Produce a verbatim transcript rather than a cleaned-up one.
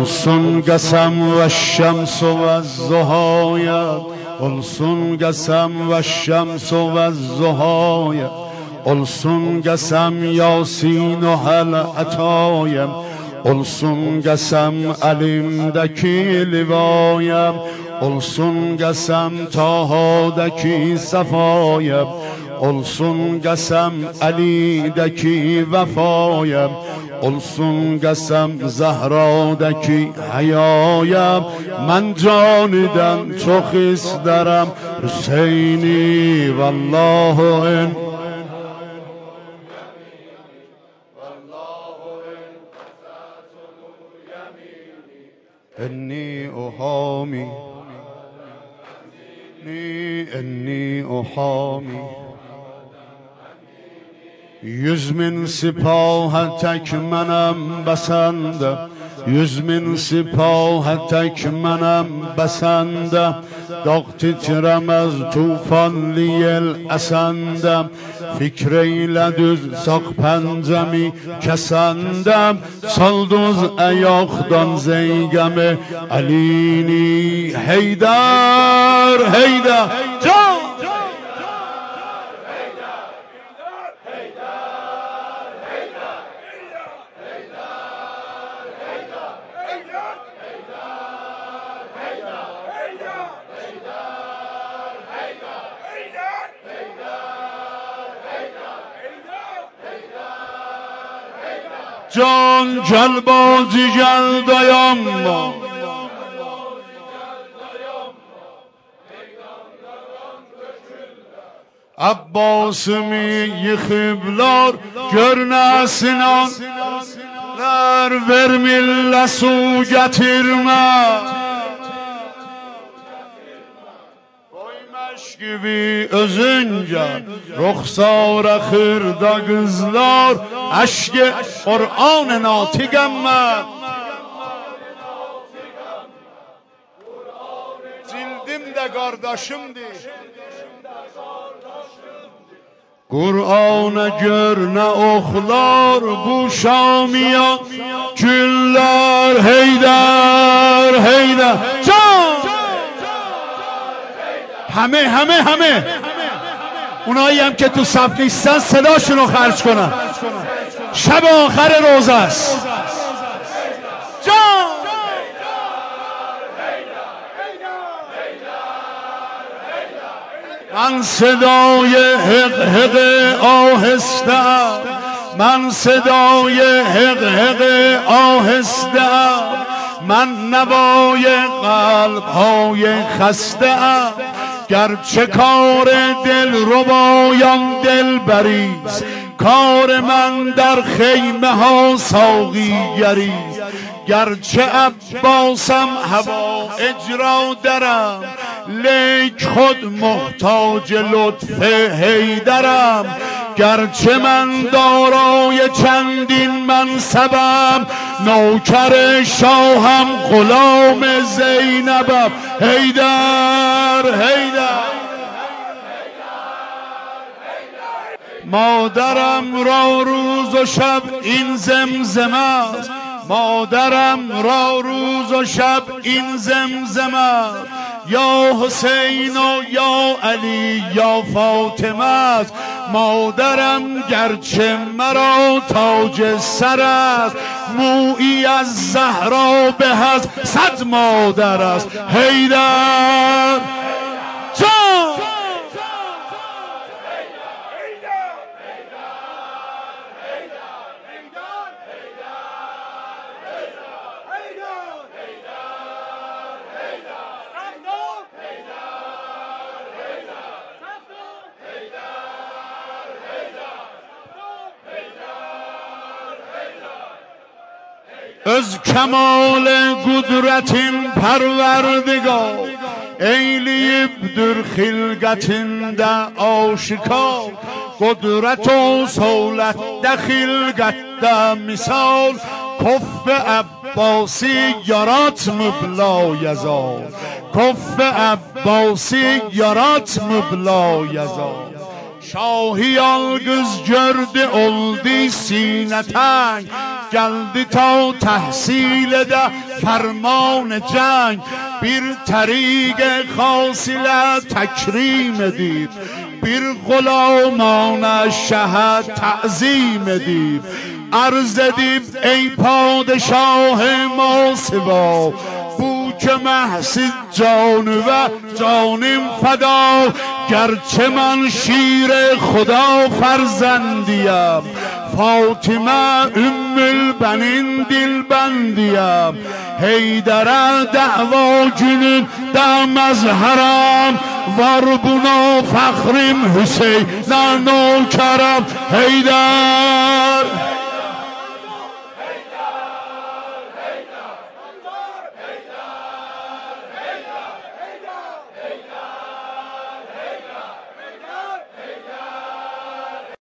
olsun qasam ve şemsu ve zuhaya, olsun qasam ve şemsu ve zuhaya, olsun qasam yasin و hel atayem، olsun qasam elimdeki livayem، olsun qasam tahadaki safayem، olsun qasam Ali'deki vefayem، olsun qasam Zahradaki hayayem. من caniden çok isterim Hüseyin'i vallahu en إني أحامي إني أحامي yüz min sipahe tek menem besende، yüz min sipahe tek menem besende، dağ titremez tufan liyel esende، fikr eyle düz sak pencemi kesendem، sal düz ayaktan zeygemi Alini Heydar Heydar can جان گل بازی گل dayanma، Abbas'ımı yıkıblar görnesin anlar vermirle su getirme. Koymuş gibi özünce ruhsara kırda kızlar aşkı Kur'an-ı natigem ben. Cildim de kardeşimdir. Kur'an'a gör ne oklar bu Şamiya güller Heydar Heydar can همه همه همه اونایی هم که تو صف نیستن صداشون رو خرج کنن، شب آخر روزه است. جان من صدای حق حق آهسته، من صدای حق حق آهسته، من نوای قلب های خسته، گرچه کار دل ربایان دل بریز، کار من در خیمه ها ساقیگریست، گرچه عباسم هوا اجرا درم، لیک خود محتاج لطف حیدرم، گرچه من دارای چندین منصبم، نوکر شاهم غلام زینبم حیدر حیدر. مادرم را روز و شب این زمزمه است، مادرم را روز و شب این زمزمه است، یا حسین و یا علی یا فاطمه است. مادرم گرچه مرا تاج سر است، مویی از زهرا به از صد مادر است حیدر جان. öz kemal kudretin perverdigar, eyleyibdir xilqətində aşikar, qudret o savlətdə xilqətdə misal, kuf Abbasi yaratmıb layəzal, kuf Abbasi yaratmıb layəzal. Şahi yalgız gördü oldu sine teng, geldi ta tahsil ede ferman cenk. Bir طریق خاص ile تکریم edip, bir غلامان شهد تعظیم edip, عرض edip ای پادشاه ما سوا، بو که محسید جان و جانم فدا. گرچه من شیر خدا فرزندیم، فاطمه ام البنین دلبندیم. حیدر دعوا جنین در مظهرم، ور بنا فخریم حسین نوکرم. حیدر